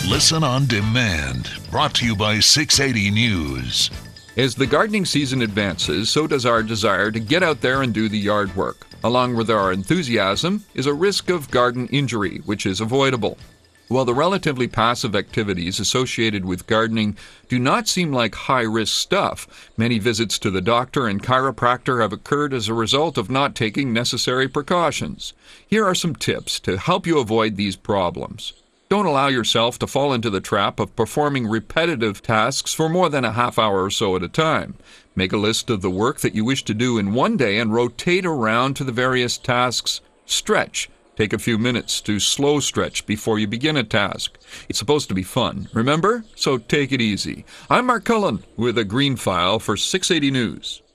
Listen on demand. Brought to you by 680 News. As the gardening season advances, so does our desire to get out there and do the yard work. Along with our enthusiasm is a risk of garden injury, which is avoidable. While the relatively passive activities associated with gardening do not seem like high-risk stuff, many visits to the doctor and chiropractor have occurred as a result of not taking necessary precautions. Here are some tips to help you avoid these problems. Don't allow yourself to fall into the trap of performing repetitive tasks for more than a half hour or so at a time. Make a list of the work that you wish to do in one day and rotate around to the various tasks. Stretch. Take a few minutes to slow stretch before you begin a task. It's supposed to be fun, remember? So take it easy. I'm Mark Cullen with a green file for 680 News.